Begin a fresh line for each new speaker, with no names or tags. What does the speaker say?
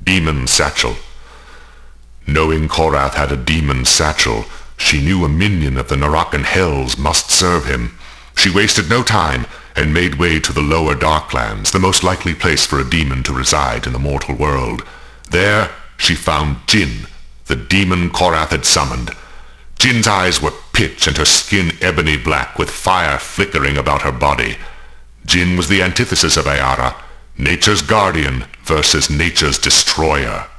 Demon Satchel. Knowing Korath had a demon satchel, she knew a minion of the Narakan Hells must serve him. She wasted no time and made way to the lower Darklands, the most likely place for a demon to reside in the mortal world. There she found Jinn, the demon Korath had summoned. Jinn's eyes were pitch and her skin ebony black with fire flickering about her body. Jinn was the antithesis of Ayara, nature's guardian versus nature's destroyer.